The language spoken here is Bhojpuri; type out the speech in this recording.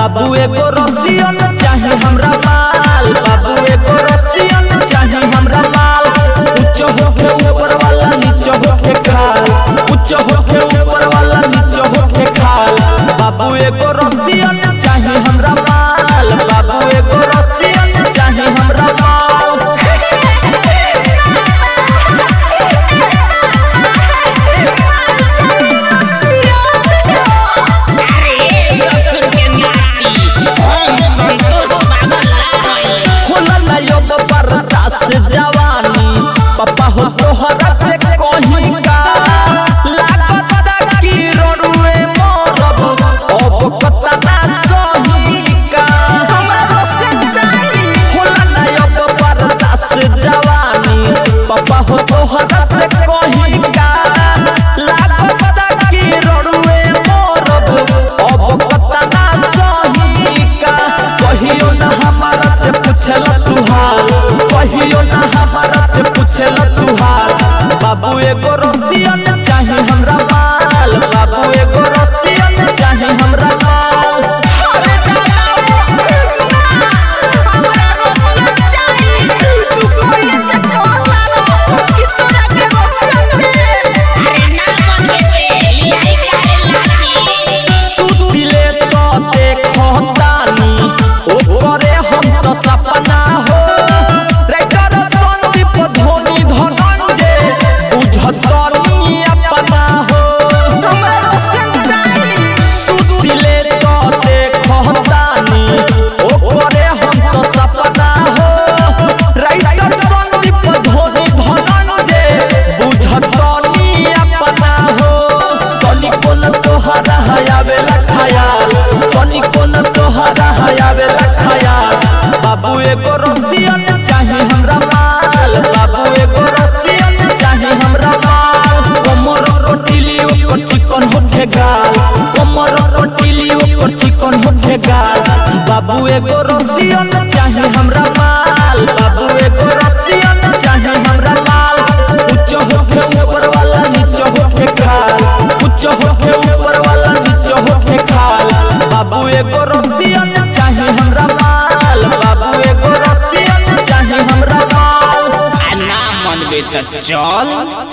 बाबू एगो रसियन चाहे हमरा माल, बाबू एगो रसियन चाहे हमरा माल। उच्च होके ऊपर वाला नीच होके खाल, उच्च होके ऊपर वाला नीच होके खाल। बाबू एगो रसियन चाहे हमरा माल, बाबू एगो रसियन चाहे हमरा माल। जवानी पापा हो तोहरा से कहीं का लागत की रोडवे मरब अब पता ना सही का। हमरा से चाहिए होला ना अब बर्दाश्त जवानी पापा हो तोहरा से कहीं का लागत की रोडवे मरब अब पता ना सही का। कहियो ना हमारा से पूछल तू हाल, कहियो ना हमारा से पूछल तू हाल। बाबू एगो रसियन चाहे हमरा माल, बाबू एगो रसियन चाहे हमरा माल। सुतिले तो देखो तानी ओकरे हम तो सपना हो। राइटर संदीप धोनी धनंजय बुझतनी अपना हो। सुतिले तो देखो तानी ओकरे हम तो सपना हो। राइटर संदीप धोनी धनंजय बुझतनी अपना हो। तनिको न तोहरा आवेला खयाल, तनिको न तोहरा आवेला खयाल। बाबू एगो रसियन चाहे हमरा माल, बाबू एगो रसियन चाहे हमरा माल। कमर रोटिली ओकर चिकन होके गाल, कमर रोटिली ओकर चिकन होके गाल। बाबू एगो रसियन चाहे हमरा माल, बाबू एगो रसियन चाहे हमरा माल। उच्च होके ऊपर वाला नीच होके खाल, उच्च होके ऊपर वाला नीच होके खाल। बाबू एगो रसियन चाहे हमरा माल, बाबू एगो रसियन चाहे हमरा माल। ना मन बेटा चल।